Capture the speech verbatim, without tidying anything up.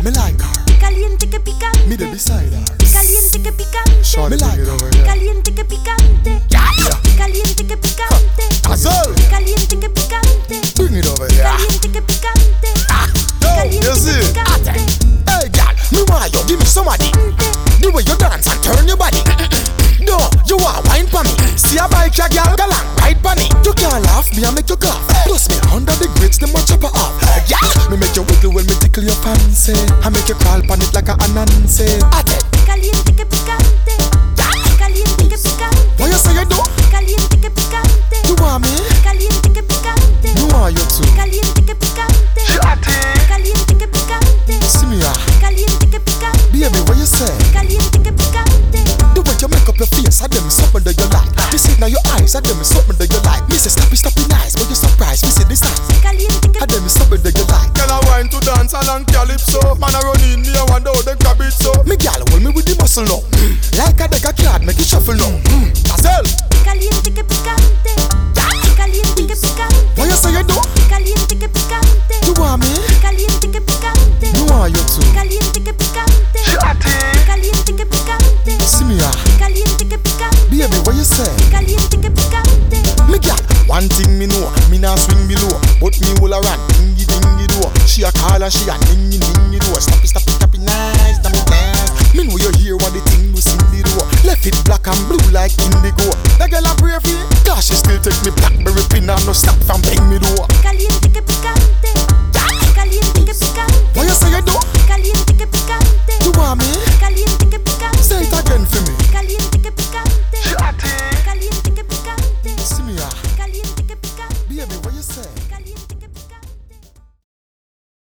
Me like her. Caliente que picante. Me the beside her. Caliente que picante. Short me like her. Caliente que picante. Yeah. Caliente que picante. Azul. Caliente que picante. Bring it over here. Caliente que picante. Ah, yo, Caliente you que see? picante. Hey, girl, me want you give me somebody. The way you dance and turn your body. No, you want wine for me. See a bike, ya girl, galang, ride for me. You can't laugh, me I make you cough. Plus me under the grits, them a chop her off. Yeah, me make you wiggle when me tickle your fancy. I make you crawl pon it like a Anansi. Caliente que picante. Caliente que picante. What you say you do? Caliente que picante. You want me? Caliente que picante. You want you too? Caliente que picante. Caliente que picante. See me ah. Caliente que picante. Baby, what you say? Caliente que picante. The way you make up your face, I them is something that you like. Me see now your eyes, I them is something that you like. Me say stop it, stop it nice, but you surprised. Me see this time, Caliente que I them is something that you like. Girl I wine to dance along calypso. Man I run in here and out them grab it so. Me gal hold me with the muscle now. Mm. Like a deck of card, make it shuffle now. Mm. Hazel, Caliente que picante. Caliente que picante. what you say you do? Caliente que picante. You want me? Caliente que picante. You want you too? Caliente que picante. Caliente que picante. See me ah. Caliente que picante. Baby, what you say? Caliente que picante. Me gal, one thing me know, me nah swing below, but me will a run, dingy dingy do. She a call and she a dingy dingy do. Stop it, stop it, stop it, nice, damn it, nice. Me know you hear what the thing do sing the do. Left it black and blue like indigo. The girl a brave, cause she still take me blackberry pin and no stop from bring me do. Caliente que picante.